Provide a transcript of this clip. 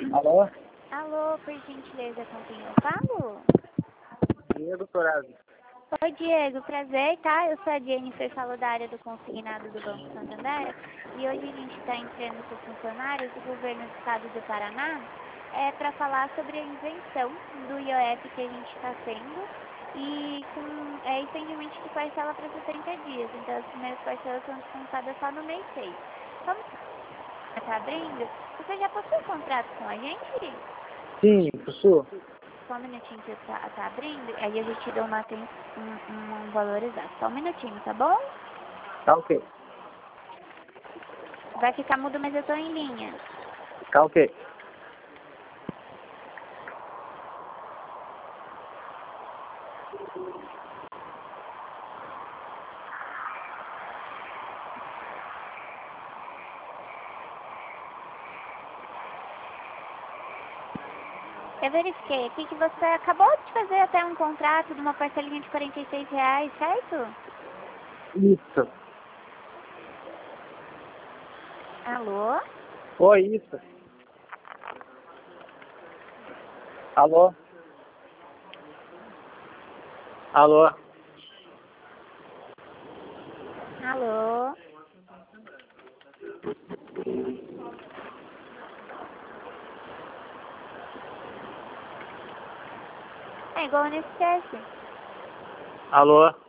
Alô? Alô, por gentileza, com quem eu falo? Diego Torazzi. Oi, Diego, prazer, tá? Eu sou a Jennifer, falo da área do consignado do Banco Santander e hoje a gente está entrando com funcionários do governo do estado do Paraná para falar sobre a isenção do IOF que a gente está tendo e com estendimento de parcela para 60 dias. Então, as primeiras parcelas são descontadas só no mês 6. Como você está abrindo, você já possui contrato com a gente? Sim, professor. Só um minutinho que tá abrindo, aí a gente dá um valor exato. Só um minutinho, tá bom? Tá ok. Vai ficar mudo, mas eu tô em linha. Tá ok. Eu verifiquei aqui que você acabou de fazer até um contrato de uma parcelinha de R$ 46, certo? Isso. Alô? Oi, isso. Alô? Alô? Alô? É igual nesse teste. Alô?